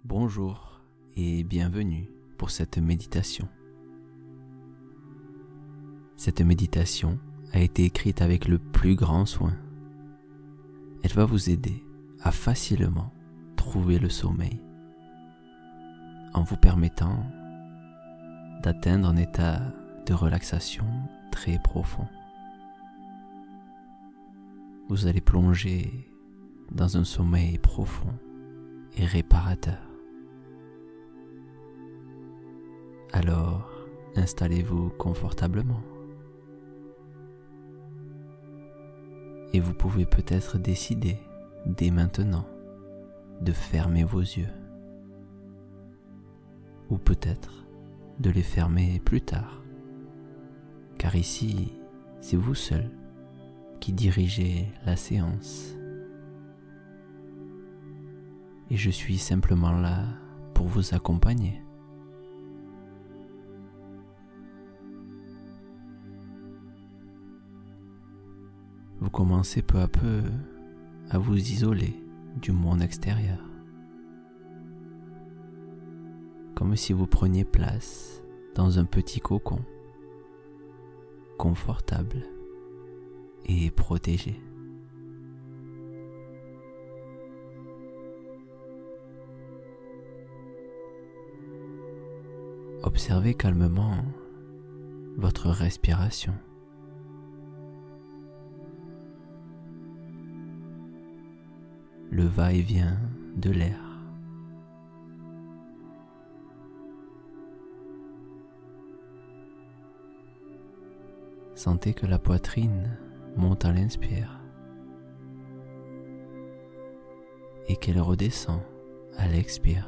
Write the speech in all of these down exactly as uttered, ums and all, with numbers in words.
Bonjour et bienvenue pour cette méditation. Cette méditation a été écrite avec le plus grand soin. Elle va vous aider à facilement trouver le sommeil en vous permettant d'atteindre un état de relaxation très profond. Vous allez plonger dans un sommeil profond et réparateur. Alors, installez-vous confortablement. Et vous pouvez peut-être décider dès maintenant de fermer vos yeux. Ou peut-être de les fermer plus tard. Car ici, c'est vous seul qui dirigez la séance. Et je suis simplement là pour vous accompagner. Vous commencez peu à peu à vous isoler du monde extérieur, comme si vous preniez place dans un petit cocon, confortable et protégé. Observez calmement votre respiration. Le va-et-vient de l'air. Sentez que la poitrine monte à l'inspire et qu'elle redescend à l'expire.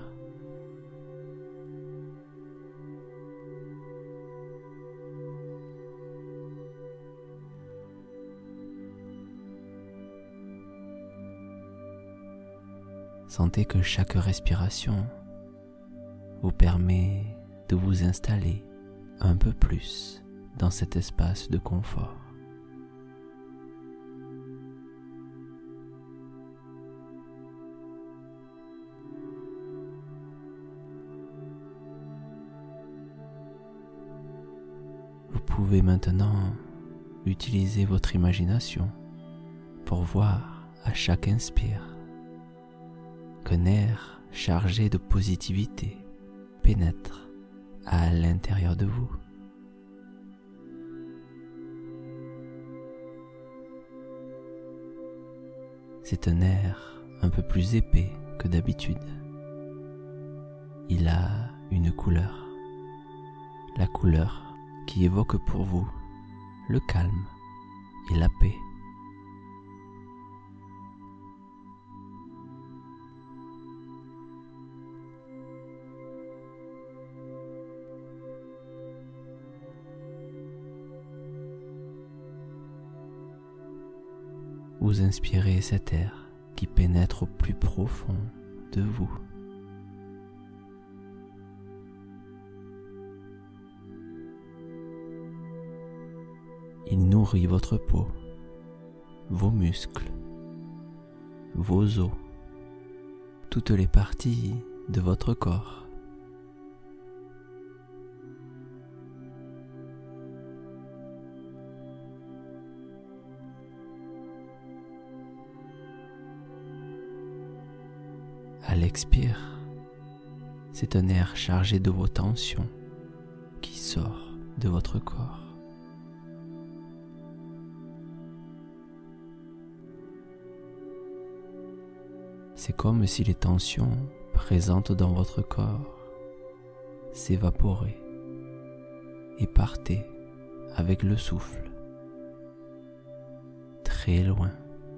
Sentez que chaque respiration vous permet de vous installer un peu plus dans cet espace de confort. Vous pouvez maintenant utiliser votre imagination pour voir à chaque inspire qu'un air chargé de positivité pénètre à l'intérieur de vous. C'est un air un peu plus épais que d'habitude. Il a une couleur, la couleur qui évoque pour vous le calme et la paix. Vous inspirez cet air qui pénètre au plus profond de vous. Il nourrit votre peau, vos muscles, vos os, toutes les parties de votre corps. À l'expire, c'est un air chargé de vos tensions qui sort de votre corps. C'est comme si les tensions présentes dans votre corps s'évaporaient et partaient avec le souffle, très loin.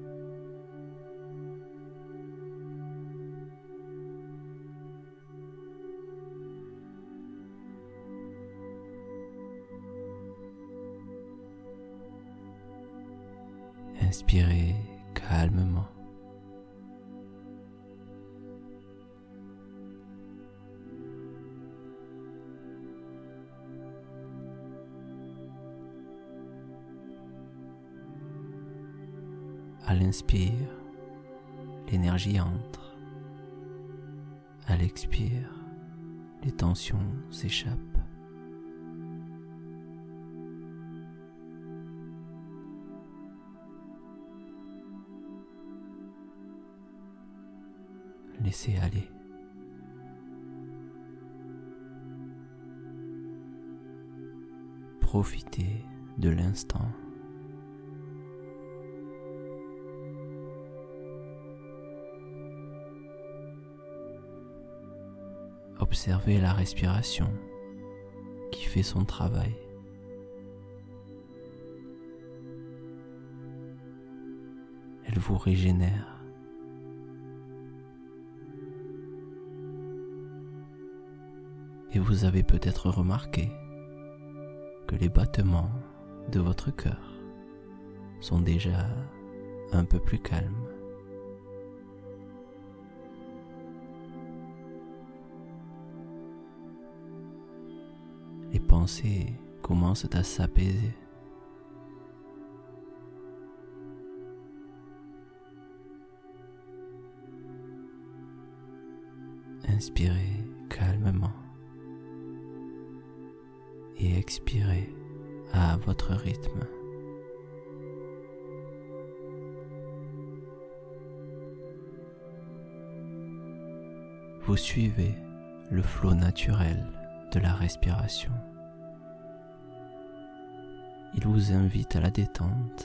Inspirez calmement. À l'inspire, l'énergie entre. À l'expire, les tensions s'échappent. Laissez aller. Profitez de l'instant. Observez la respiration qui fait son travail. Elle vous régénère. Et vous avez peut-être remarqué que les battements de votre cœur sont déjà un peu plus calmes. Les pensées commencent à s'apaiser. Inspirez calmement et expirez à votre rythme. Vous suivez le flot naturel de la respiration. Il vous invite à la détente.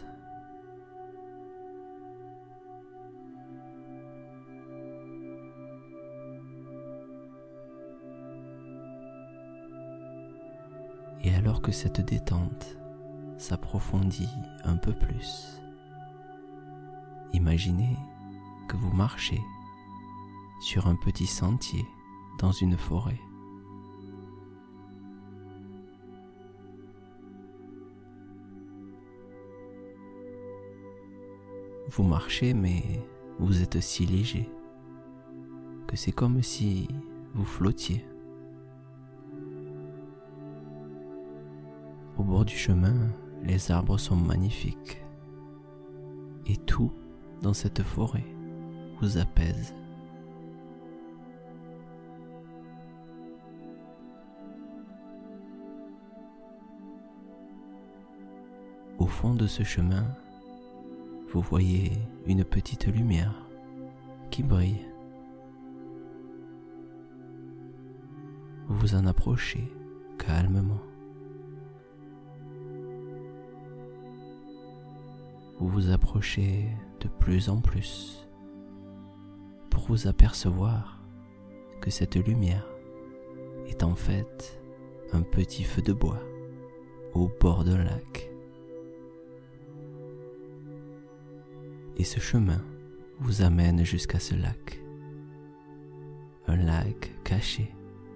Et alors que cette détente s'approfondit un peu plus, imaginez que vous marchez sur un petit sentier dans une forêt. Vous marchez, mais vous êtes si léger que c'est comme si vous flottiez. Au bord du chemin, les arbres sont magnifiques et tout dans cette forêt vous apaise. Au fond de ce chemin, vous voyez une petite lumière qui brille. Vous vous en approchez calmement. Vous vous approchez de plus en plus pour vous apercevoir que cette lumière est en fait un petit feu de bois au bord d'un lac. Et ce chemin vous amène jusqu'à ce lac, un lac caché.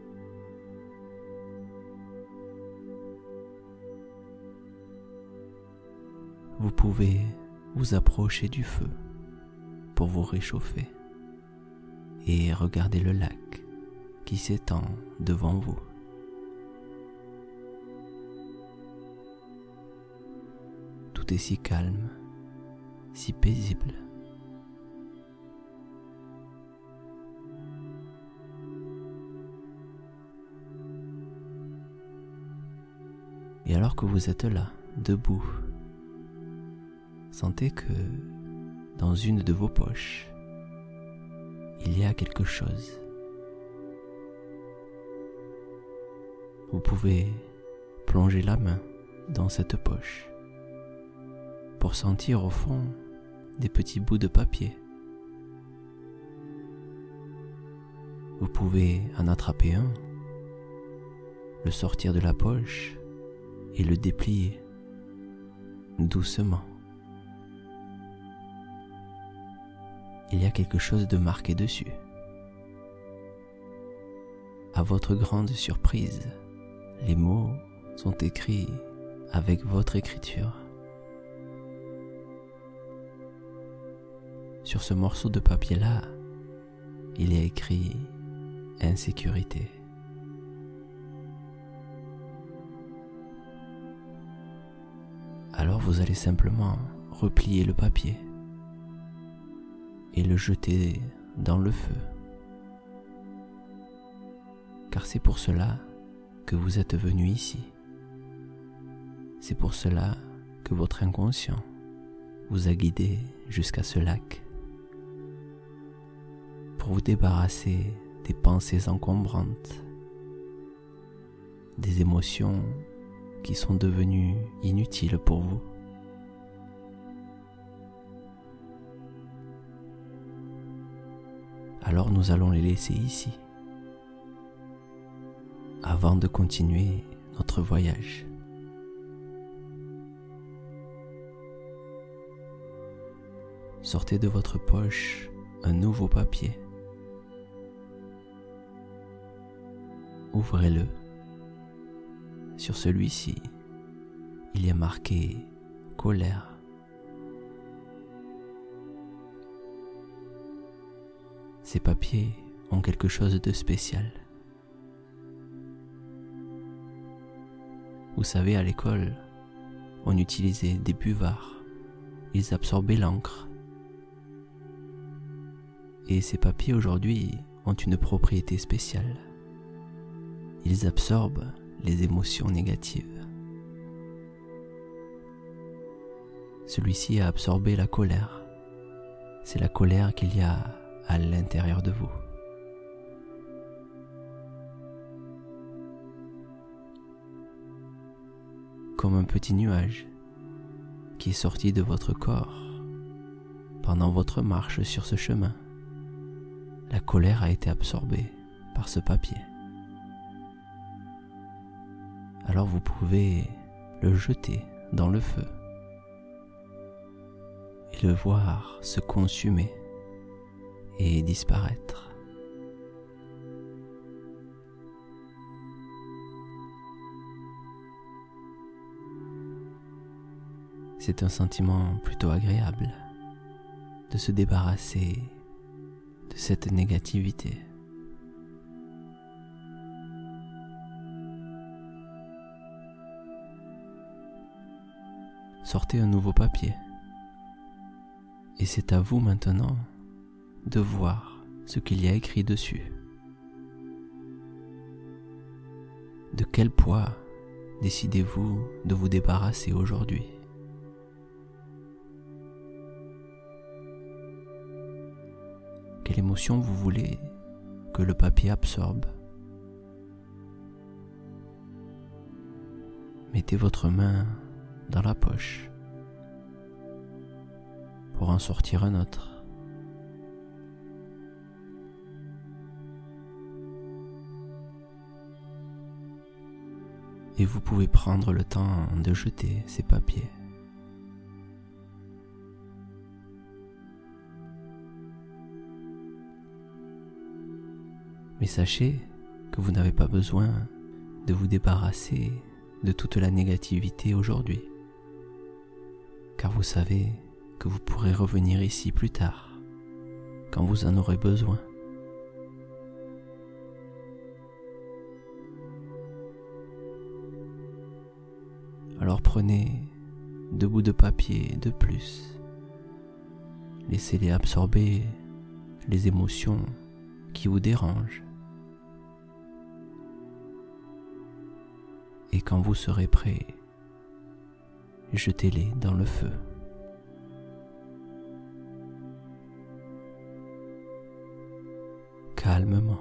Vous pouvez vous approcher du feu pour vous réchauffer et regarder le lac qui s'étend devant vous. Tout est si calme, si paisible. Et alors que vous êtes là, debout, sentez que dans une de vos poches, il y a quelque chose. Vous pouvez plonger la main dans cette poche pour sentir au fond des petits bouts de papier. Vous pouvez en attraper un, le sortir de la poche et le déplier doucement. Il y a quelque chose de marqué dessus. À votre grande surprise, les mots sont écrits avec votre écriture. Sur ce morceau de papier-là, il y a écrit « Insécurité ». Alors vous allez simplement replier le papier et le jeter dans le feu. car c'est pour cela que vous êtes venu ici. C'est pour cela que votre inconscient vous a guidé jusqu'à ce lac, pour vous débarrasser des pensées encombrantes, des émotions qui sont devenues inutiles pour vous. Alors nous allons les laisser ici, avant de continuer notre voyage. Sortez de votre poche un nouveau papier. Ouvrez-le. Sur celui-ci, il y a marqué colère. Ces papiers ont quelque chose de spécial. Vous savez, à l'école, on utilisait des buvards. Ils absorbaient l'encre. Et ces papiers aujourd'hui ont une propriété spéciale. Ils absorbent les émotions négatives. Celui-ci a absorbé la colère. C'est la colère qu'il y a à l'intérieur de vous. Comme un petit nuage qui est sorti de votre corps pendant votre marche sur ce chemin. La colère a été absorbée par ce papier. Alors vous pouvez le jeter dans le feu et le voir se consumer et disparaître. C'est un sentiment plutôt agréable de se débarrasser de cette négativité. Sortez un nouveau papier et c'est à vous maintenant de voir ce qu'il y a écrit dessus. De quel poids décidez-vous de vous débarrasser aujourd'hui ? Quelle émotion vous voulez que le papier absorbe ? Mettez votre main dans la poche pour en sortir un autre. Et vous pouvez prendre le temps de jeter ces papiers. Mais sachez que vous n'avez pas besoin de vous débarrasser de toute la négativité aujourd'hui, car vous savez que vous pourrez revenir ici plus tard, quand vous en aurez besoin. Alors prenez deux bouts de papier de plus, laissez-les absorber les émotions qui vous dérangent. Et quand vous serez prêt, jetez-les dans le feu. Calmement.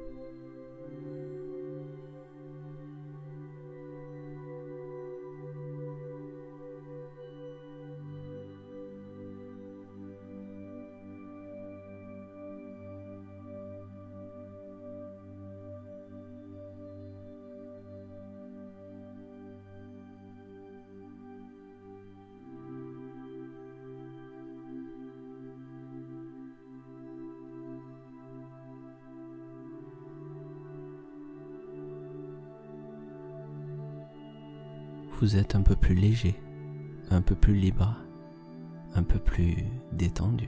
Vous êtes un peu plus léger, un peu plus libre, un peu plus détendu.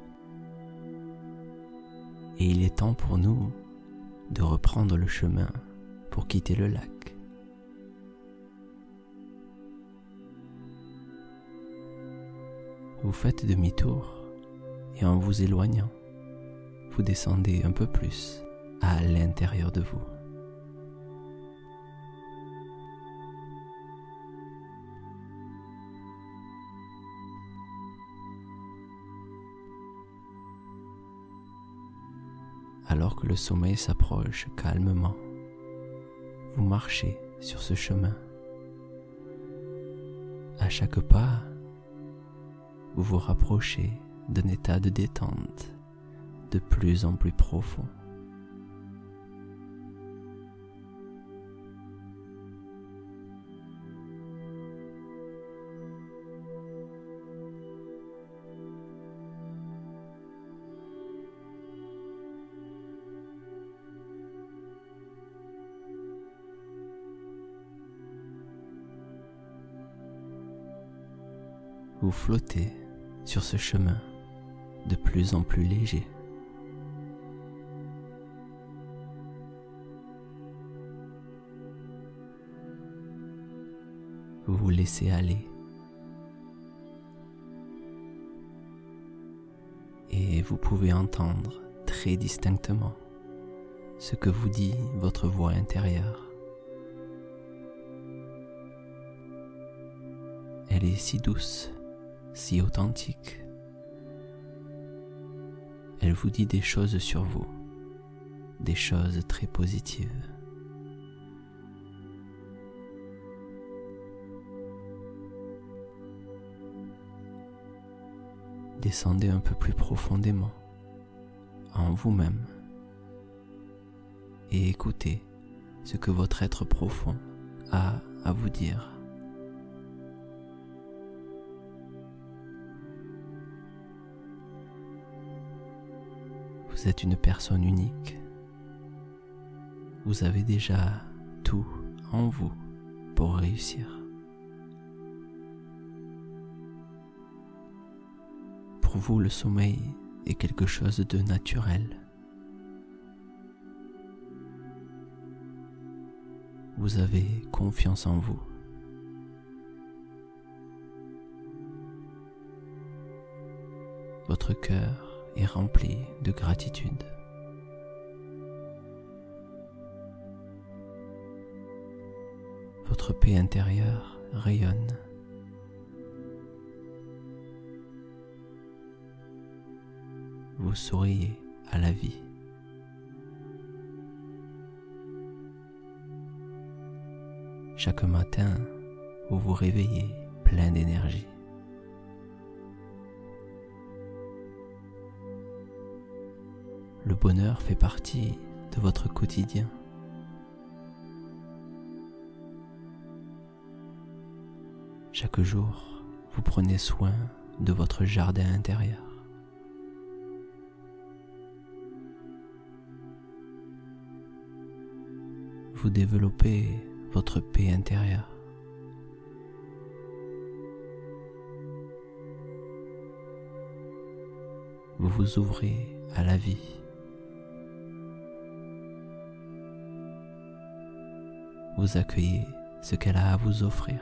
Et il est temps pour nous de reprendre le chemin pour quitter le lac. Vous faites demi-tour et en vous éloignant, vous descendez un peu plus à l'intérieur de vous. Alors que le sommeil s'approche calmement, vous marchez sur ce chemin. À chaque pas, vous vous rapprochez d'un état de détente de plus en plus profond. Vous flottez sur ce chemin de plus en plus léger. Vous vous laissez aller et vous pouvez entendre très distinctement ce que vous dit votre voix intérieure. Elle est si douce, si authentique. Elle vous dit des choses sur vous, des choses très positives. Descendez un peu plus profondément en vous-même et écoutez ce que votre être profond a à vous dire. Vous êtes une personne unique. Vous avez déjà tout en vous pour réussir. Pour vous, le sommeil est quelque chose de naturel. Vous avez confiance en vous. Votre cœur est rempli de gratitude. Votre paix intérieure rayonne. Vous souriez à la vie. Chaque matin, vous vous réveillez plein d'énergie. Le bonheur fait partie de votre quotidien. Chaque jour, vous prenez soin de votre jardin intérieur. Vous développez votre paix intérieure. Vous vous ouvrez à la vie. Vous accueillez ce qu'elle a à vous offrir.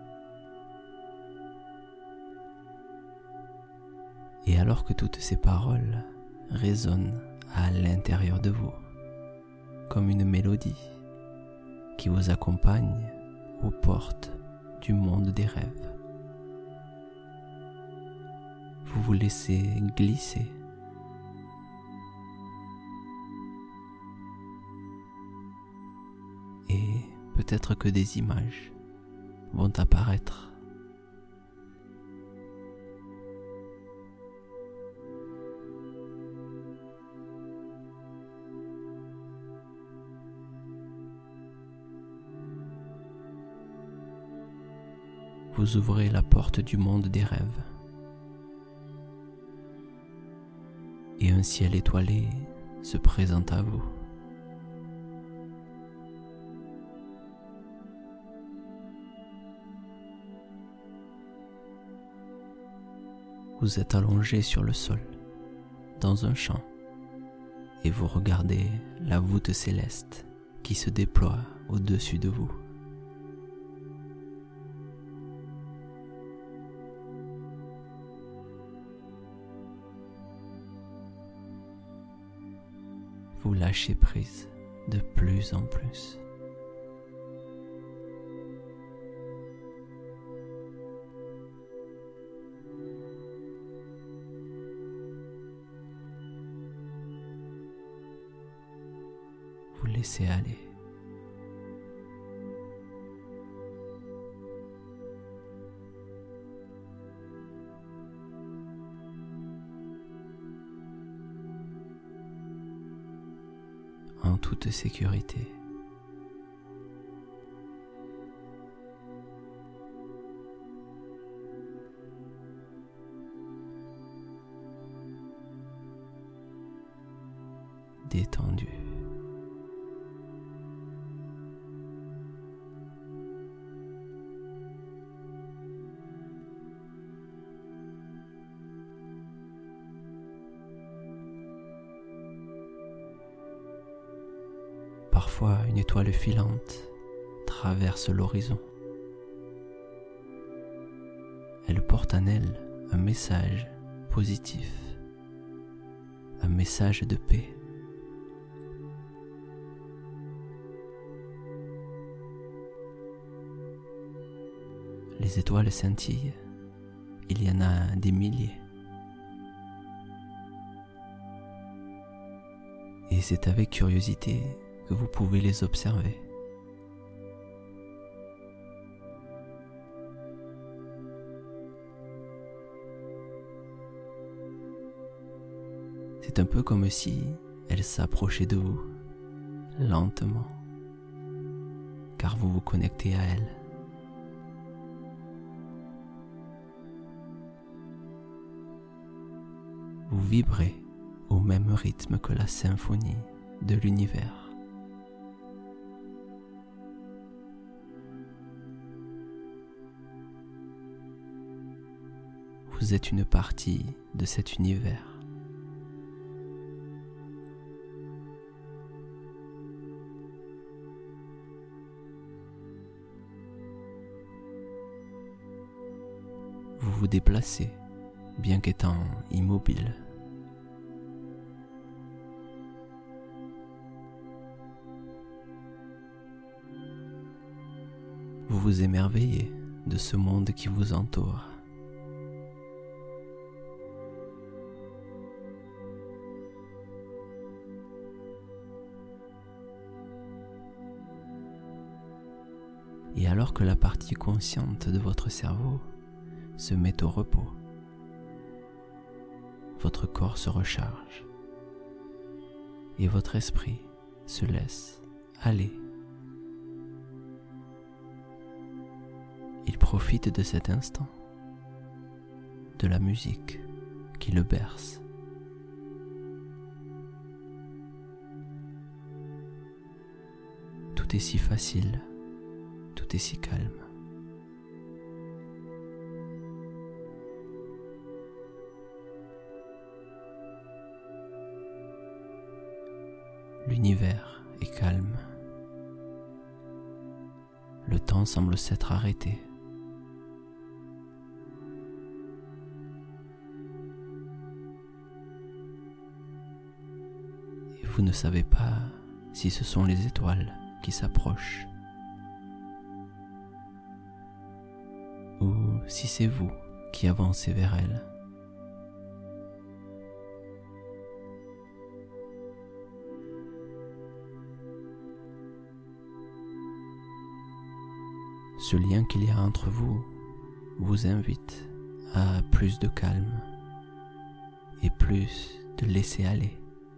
Et alors que toutes ces paroles résonnent à l'intérieur de vous, comme une mélodie qui vous accompagne aux portes du monde des rêves, vous vous laissez glisser. Et peut-être que des images vont apparaître. Vous ouvrez la porte du monde des rêves. Et un ciel étoilé se présente à vous. Vous êtes allongé sur le sol, dans un champ, et vous regardez la voûte céleste qui se déploie au-dessus de vous. Vous lâchez prise de plus en plus. laisser aller. En toute sécurité. Détendu. Parfois, une étoile filante traverse l'horizon. Elle porte en elle un message positif, un message de paix. Les étoiles scintillent, il y en a des milliers. Et c'est avec curiosité que vous pouvez les observer. C'est un peu comme si elles s'approchaient de vous, lentement, car vous vous connectez à elles. Vous vibrez au même rythme que la symphonie de l'univers. Vous êtes une partie de cet univers. Vous vous déplacez, bien qu'étant immobile. Vous vous émerveillez de ce monde qui vous entoure. Et alors que la partie consciente de votre cerveau se met au repos, votre corps se recharge et votre esprit se laisse aller. Il profite de cet instant, de la musique qui le berce. Tout est si facile, tout est si calme. L'univers est calme. Le temps semble s'être arrêté. Et vous ne savez pas si ce sont les étoiles qui s'approchent ou si c'est vous qui avancez vers elles. Ce lien qu'il y a entre vous vous invite à plus de calme et plus de laisser aller.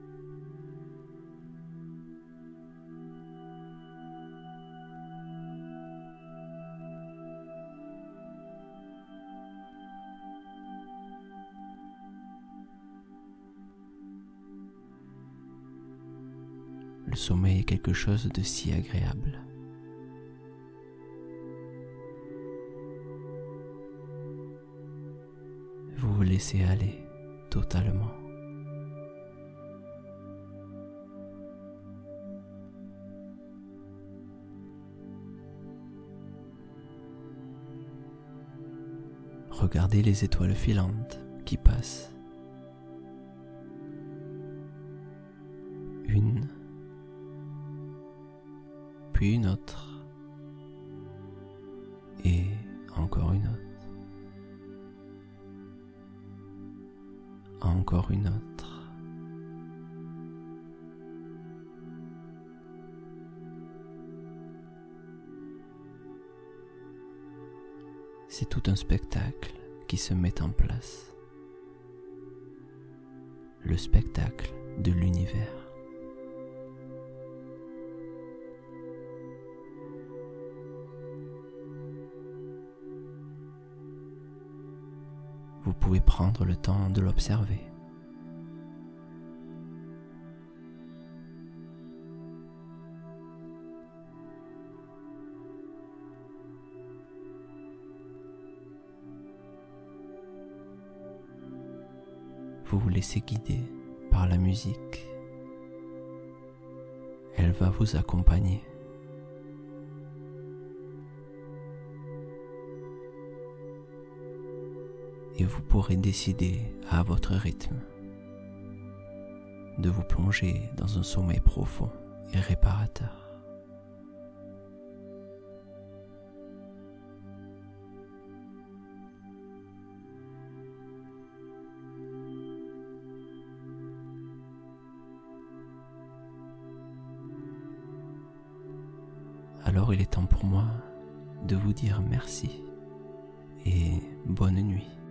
Le sommeil est quelque chose de si agréable. Vous vous laissez aller totalement. Regardez les étoiles filantes qui passent. Une, puis une autre, et encore une autre. Encore une autre. c'est tout un spectacle qui se met en place. Le spectacle de l'univers. Vous pouvez prendre le temps de l'observer. Vous vous laissez guider par la musique. Elle va vous accompagner. Et vous pourrez décider à votre rythme de vous plonger dans un sommeil profond et réparateur. Alors il est temps pour moi de vous dire merci et bonne nuit.